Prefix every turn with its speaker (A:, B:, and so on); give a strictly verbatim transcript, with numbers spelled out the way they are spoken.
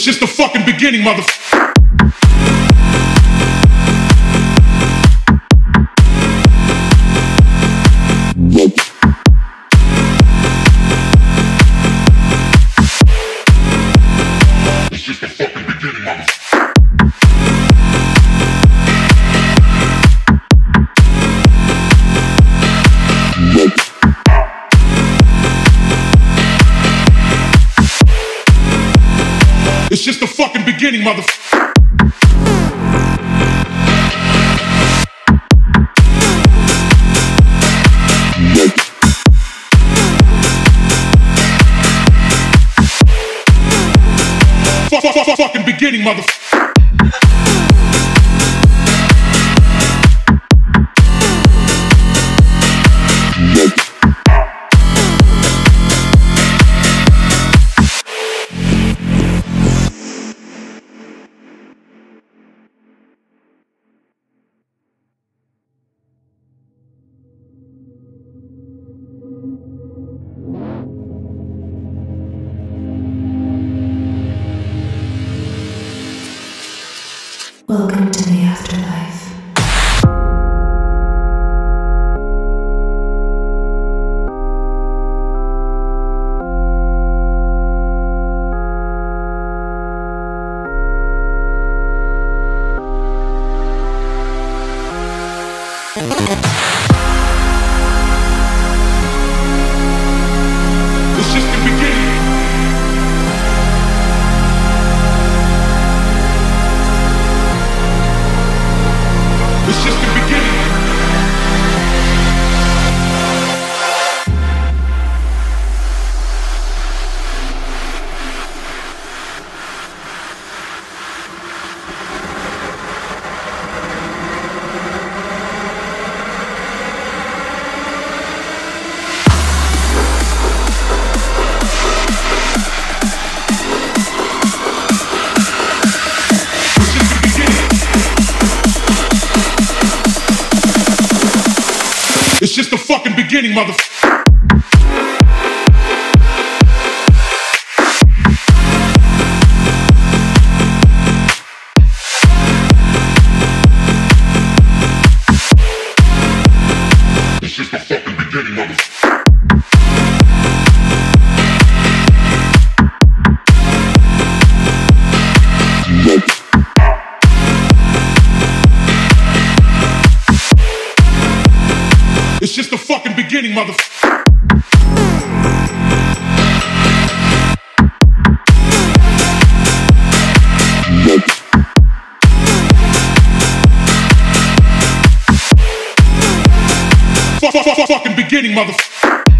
A: It's just the fucking beginning, motherfucker. It's just the fucking beginning, motherfucker. It's just the fucking beginning, motherfucker. Fucking beginning, motherfucker.
B: Welcome to the afterlife.
A: It's just the beginning. It's just the beginning. It's just the fucking beginning, motherfucker. It's just the fucking beginning, motherfucker. It's just the fucking beginning, motherfucker. Fucking beginning, motherfucker.